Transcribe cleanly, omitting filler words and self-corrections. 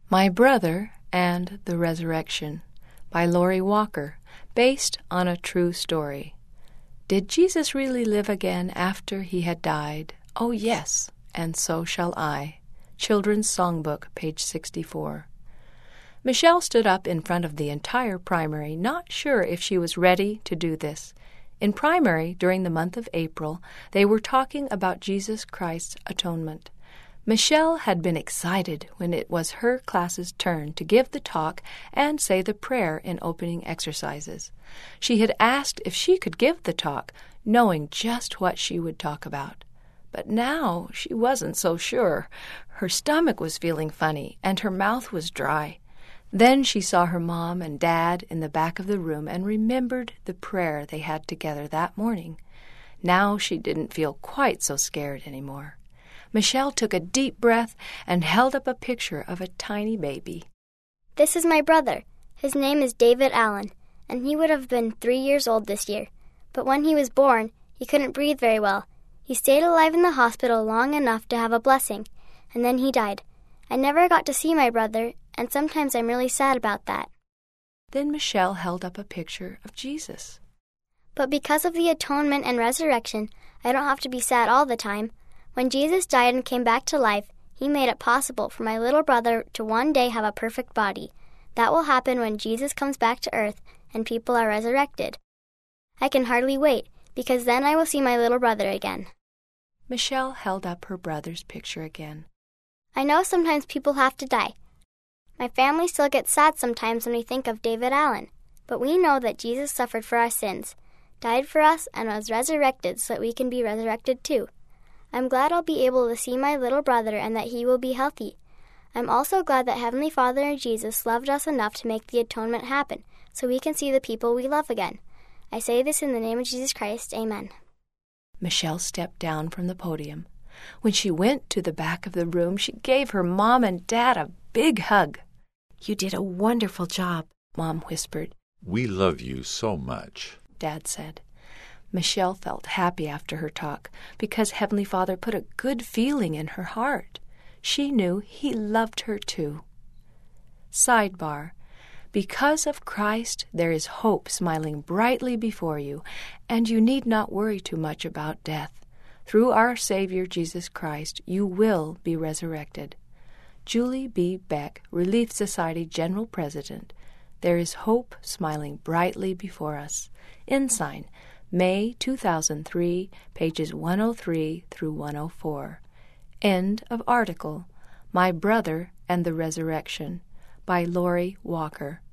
My Brother and the Resurrection by Lori Walker, based on a true story. Did Jesus really live again after he had died? Oh, yes, and so shall I. Children's Songbook, page 64. Michelle stood up in front of the entire primary, not sure if she was ready to do this. In primary, during the month of April, they were talking about Jesus Christ's atonement. Michelle had been excited when it was her class's turn to give the talk and say the prayer in opening exercises. She had asked if she could give the talk, knowing just what she would talk about. But now she wasn't so sure. Her stomach was feeling funny, and her mouth was dry. Then she saw her mom and dad in the back of the room and remembered the prayer they had together that morning. Now she didn't feel quite so scared anymore. Michelle took a deep breath and held up a picture of a tiny baby. This is my brother. His name is David Allen, and he would have been 3 years old this year. But when he was born, he couldn't breathe very well. He stayed alive in the hospital long enough to have a blessing, and then he died. I never got to see my brother, and sometimes I'm really sad about that. Then Michelle held up a picture of Jesus. But because of the atonement and resurrection, I don't have to be sad all the time. When Jesus died and came back to life, he made it possible for my little brother to one day have a perfect body. That will happen when Jesus comes back to earth and people are resurrected. I can hardly wait, because then I will see my little brother again. Michelle held up her brother's picture again. I know sometimes people have to die. My family still gets sad sometimes when we think of David Allen, but we know that Jesus suffered for our sins, died for us, and was resurrected so that we can be resurrected too. I'm glad I'll be able to see my little brother and that he will be healthy. I'm also glad that Heavenly Father and Jesus loved us enough to make the atonement happen so we can see the people we love again. I say this in the name of Jesus Christ. Amen. Michelle stepped down from the podium. When she went to the back of the room, she gave her mom and dad a big hug. "You did a wonderful job," Mom whispered. "We love you so much," Dad said. Michelle felt happy after her talk because Heavenly Father put a good feeling in her heart. She knew He loved her too. Sidebar: because of Christ, there is hope smiling brightly before you, and you need not worry too much about death. Through our Savior Jesus Christ, you will be resurrected. Julie B. Beck, Relief Society General President. There is hope smiling brightly before us. Ensign, May 2003, pages 103 through 104. End of article. My Brother and the Resurrection by Lori Walker.